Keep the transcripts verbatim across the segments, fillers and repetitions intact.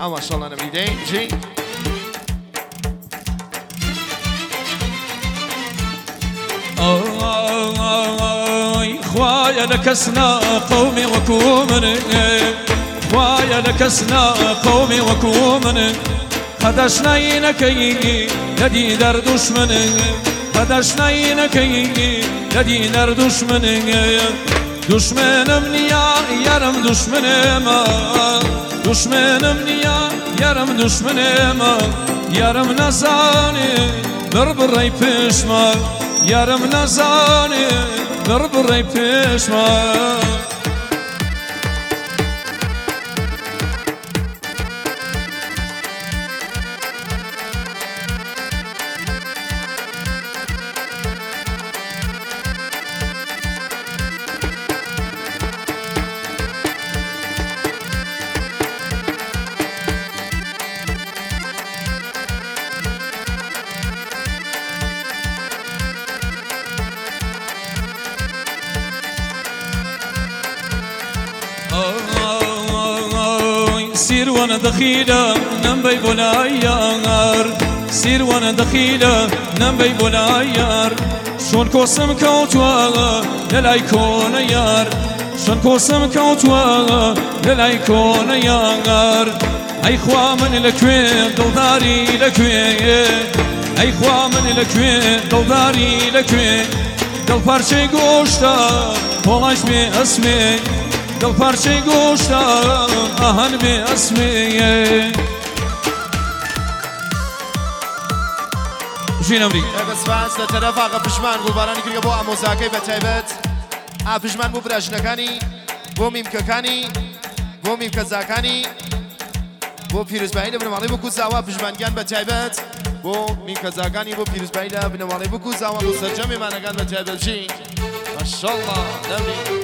اما شاء الله نبیدین جی آی خوایا لکسنا قومی وکومن خوایا لکسنا قومی وکومن خدش نینکی لدی در دشمن خدش نینکی لدی در دشمن دشمنم نیا یارم دشمنم دشمنم نیا یارم دشمنم یارم نزانی بر بری پیشما یارم نزانی بر بری پیشما سير وانا دخيلة نمبي بولايار سير وانا دخيلة نمبي بولايار شون كوسم كوتوا للايكون يار شون كوسم كوتوا للايكون يار اي خوا من لكوي دلداري لكوي اي خوا من لكوي دلداري لكوي دل پرچه گوشتا پولاش بی اسمی دل پرچه گوشتا آهن بی اسمی جین امری بس فاز لطرف آقا پشمان بو بارانی کریه بو اموزاکی بتایبت آ پشمان بو براجنکانی بو میمککانی بو میمکزاکانی بو پیروزبایی لبنمالی بو کوزاوا پشمانگان بتایبت بو میمکزاکانی بو پیروزبایی لبنمالی بو کوزاوا بو سرجمی مانگان بتایبت جین ماشالله نبی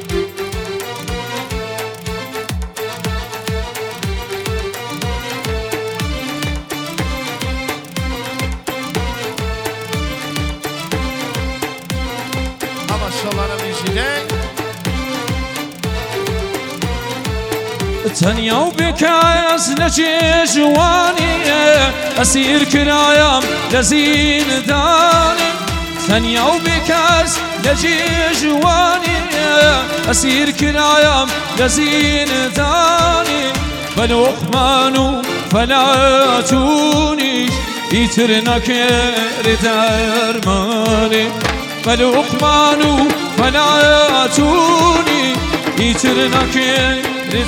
تنيا وبكاس لجي جواني أسير كرايم لزين داني تنيا وبكاس لجي جواني أسير كرايم لزين داني فلقمانو فلا تونيش يترنا كير درماني فلقمانو فلا توني يترنا كير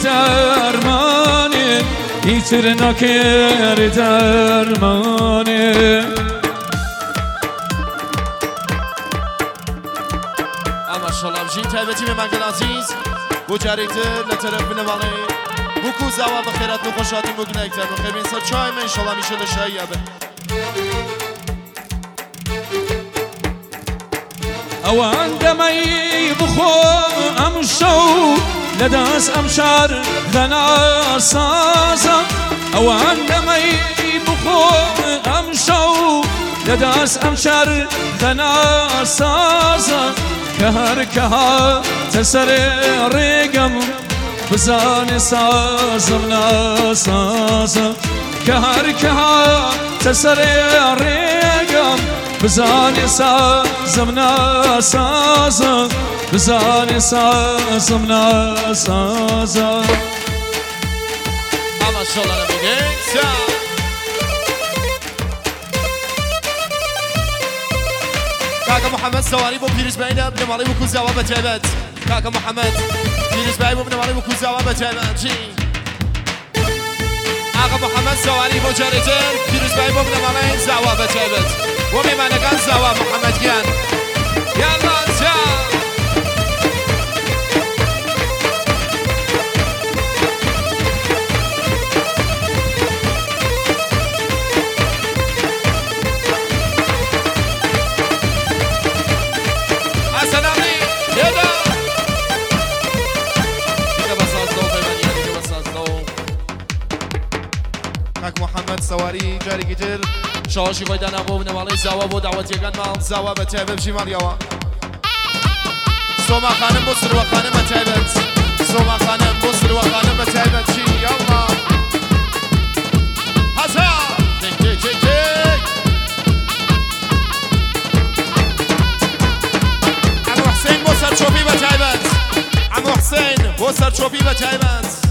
درمانه ایترنا که درمانه اما شالله بجین تایبتی به منگل عزیز بو جریتر لطرف بنواله بو کوزاوا بخیرت و خوشاتی بگنه اکتر بخیر بین سر چای من انشالله میشه لشایی یابه اوان دمی بخو امشو لداس امشار غنا سازا اوان دمي بخو امشو لداس امشار غنا سازا كهر كها تسر رقم بزان سازمنا سازا كهر كها تسر رقم بزان سازمنا سازا بزان سازمنا سازا اما شالله نمیگه کاکا محمد سواری با پیروز بینه بنمالی با کوزاوا بتایبت کاکا محمد پیروز بینه با بنمالی با کوزاوا بتایبت چی آقا محمد سواری با جریتر پیروز بینه با بنمالی زاوا بتایبت و میمانگان زاوا محمد گیان یالله جا سواری جاری گیتر شاشی خواهی دن ابو بنمالی زوا بو دعوت یکن مال زوا به تایبه بشی مال یوا سوما خانم بسر و خانم به تایبت سوما خانم بسر و خانم به تایبت چی یالله حسین بۆ سەرچۆپی بە تایبەت